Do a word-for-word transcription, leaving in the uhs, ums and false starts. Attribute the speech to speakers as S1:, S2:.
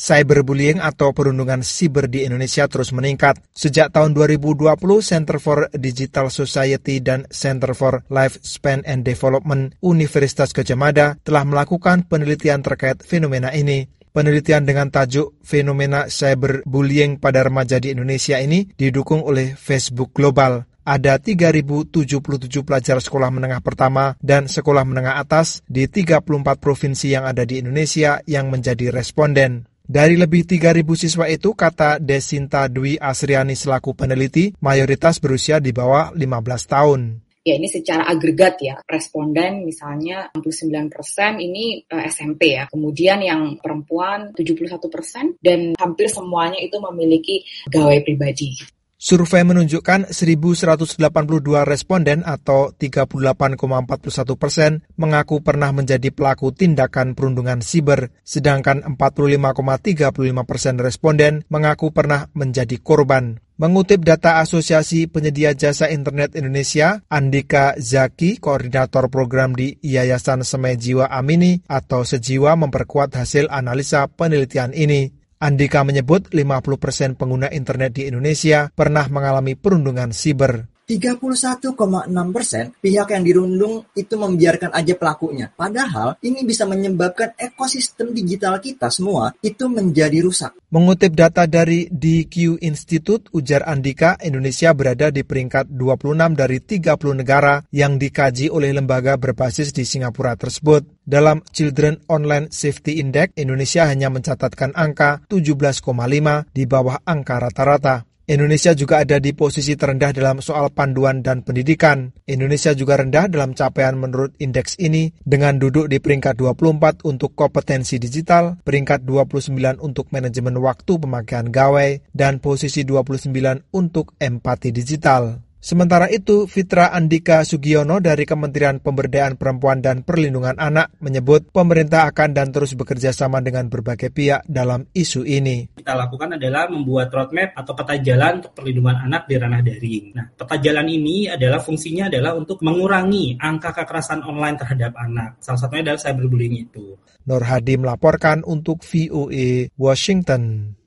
S1: Cyberbullying atau perundungan siber di Indonesia terus meningkat. Sejak tahun dua ribu dua puluh, Center for Digital Society dan Center for Lifespan and Development Universitas Gadjah Mada telah melakukan penelitian terkait fenomena ini. Penelitian dengan tajuk Fenomena Cyberbullying pada Remaja di Indonesia ini didukung oleh Facebook Global. Ada tiga ribu tujuh puluh tujuh pelajar sekolah menengah pertama dan sekolah menengah atas di tiga puluh empat provinsi yang ada di Indonesia yang menjadi responden. Dari lebih tiga ribu siswa itu, kata Desinta Dwi Asriani selaku peneliti, mayoritas berusia di bawah lima belas tahun.
S2: Ya, ini secara agregat ya, responden misalnya enam puluh sembilan persen ini uh, S M P ya, kemudian yang perempuan tujuh puluh satu persen dan hampir semuanya itu memiliki gawai pribadi.
S1: Survei menunjukkan seribu seratus delapan puluh dua responden atau tiga puluh delapan koma empat puluh satu persen mengaku pernah menjadi pelaku tindakan perundungan siber, sedangkan empat puluh lima koma tiga puluh lima persen responden mengaku pernah menjadi korban. Mengutip data Asosiasi Penyedia Jasa Internet Indonesia, Andika Zaki, koordinator program di Yayasan Semejiwa Amini atau Sejiwa memperkuat hasil analisa penelitian ini. Andika menyebut lima puluh persen pengguna internet di Indonesia pernah mengalami perundungan siber.
S3: tiga puluh satu koma enam persen pihak yang dirundung itu membiarkan aja pelakunya. Padahal ini bisa menyebabkan ekosistem digital kita semua itu menjadi rusak.
S1: Mengutip data dari D Q Institute, ujar Andika, Indonesia berada di peringkat dua puluh enam dari tiga puluh negara yang dikaji oleh lembaga berbasis di Singapura tersebut. Dalam Children Online Safety Index, Indonesia hanya mencatatkan angka tujuh belas koma lima di bawah angka rata-rata. Indonesia juga ada di posisi terendah dalam soal panduan dan pendidikan. Indonesia juga rendah dalam capaian menurut indeks ini dengan duduk di peringkat dua puluh empat untuk kompetensi digital, peringkat dua puluh sembilan untuk manajemen waktu pemakaian gawai, dan posisi dua puluh sembilan untuk empati digital. Sementara itu, Fitra Andika Sugiono dari Kementerian Pemberdayaan Perempuan dan Perlindungan Anak menyebut pemerintah akan dan terus bekerja sama dengan berbagai pihak dalam isu ini.
S4: Kita lakukan adalah membuat roadmap atau peta jalan untuk perlindungan anak di ranah daring. Nah, peta jalan ini adalah fungsinya adalah untuk mengurangi angka kekerasan online terhadap anak. Salah satunya adalah cyberbullying itu.
S1: Nur Hadi melaporkan untuk V O A Washington.